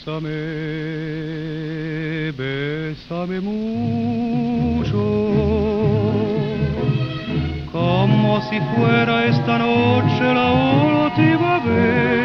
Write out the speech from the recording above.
bésame, bésame mucho, como si fuera esta noche la última vez.